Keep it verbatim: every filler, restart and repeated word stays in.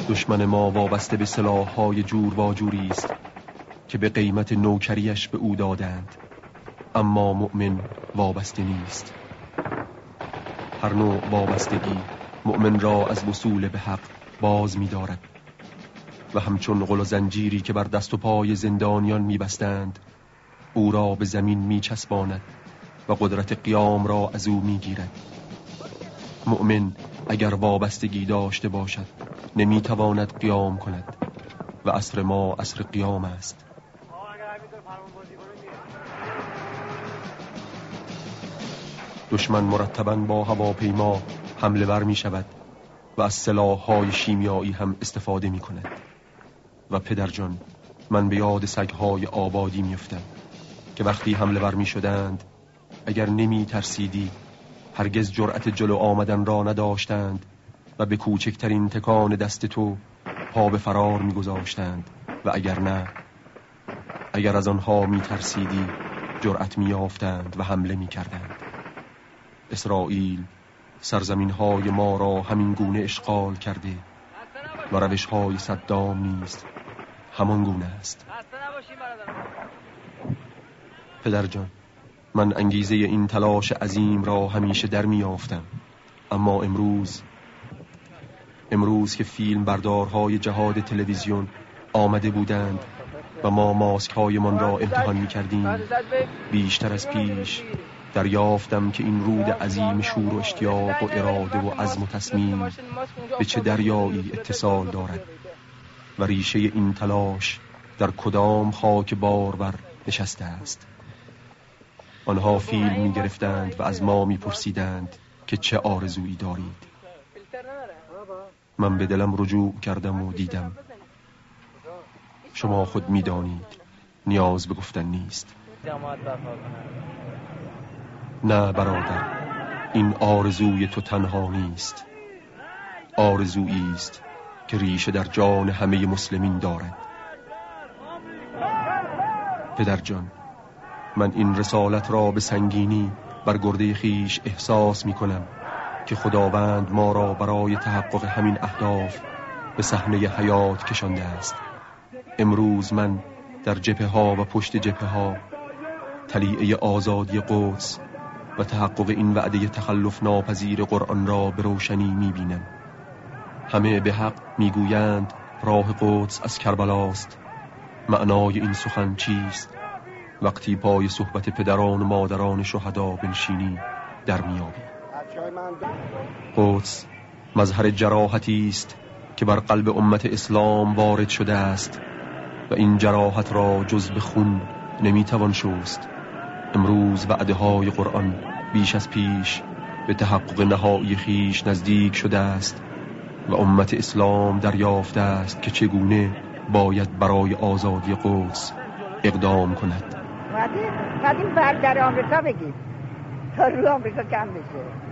دشمن ما وابسته به سلاح‌های جور و جوری است که به قیمت نوکریش به او دادند، اما مؤمن وابسته نیست. هر نوع وابستگی مؤمن را از وصول به حق باز می دارد و همچون غل و زنجیری که بر دست و پای زندانیان می بستند او را به زمین می چسباند و قدرت قیام را از او می گیرد. مؤمن اگر وابستگی داشته باشد نمی تواند قیام کند و عصر ما عصر قیام است. دشمن مرتباً با هواپیما حمله ور می شود و از سلاح‌های شیمیایی هم استفاده می کند. و پدر جان، من به یاد سگ‌های آبادی می افتم که وقتی حمله ور می شدند اگر نمی ترسیدی هرگز جرأت جلو آمدن را نداشتند و به کوچکترین تکان دست تو پا به فرار می گذاشتند و اگر نه، اگر از آنها می ترسیدی جرأت می یافتند و حمله می کردند. اسرائیل سرزمین‌های ما را همین گونه اشغال کرده و روش‌های صدام نیست همان گونه است. پدر جان، من انگیزه این تلاش عظیم را همیشه در می‌یافتم، اما امروز امروز که فیلم بردارهای جهاد تلویزیون آمده بودند و ما ماسک‌هایمان را امتحان می‌کردیم، بیشتر از پیش دریافتم که این رود عظیم شور و اشتیاق و اراده و عزم و تصمیم به چه دریایی اتصال دارد و ریشه این تلاش در کدام خاک بارور نشسته است. آنها فیلم می گرفتند و از ما می پرسیدند که چه آرزویی دارید. من به دلم رجوع کردم و دیدم شما خود می دانید نیاز به گفتن نیست. نه برادر، این آرزوی تو تنها نیست، آرزویی است که ریشه در جان همه مسلمین دارد. پدر جان، من این رسالت را به سنگینی بر گرده خیش احساس می کنم که خداوند ما را برای تحقق همین اهداف به صحنه حیات کشانده است. امروز من در جبهه ها و پشت جبهه ها طلیعه آزادی قدس و تحقق این وعده تخلف ناپذیر قرآن را به روشنی می بینم. همه به حق می گویند راه قدس از کربلاست. معنای این سخن چیست؟ وقتی پای صحبت پدران و مادران شهدا بنشینی در میابی. قدس مظهر جراحتی است که بر قلب امت اسلام وارد شده است و این جراحت را جز به خون نمیتوان شست. امروز وعده های قرآن بیش از پیش به تحقق نهایی خیش نزدیک شده است و امت اسلام دریافته است که چگونه باید برای آزادی قدس اقدام کند. بعد این بعد در آمریکا بگید تا روی آمریکا کم بشه.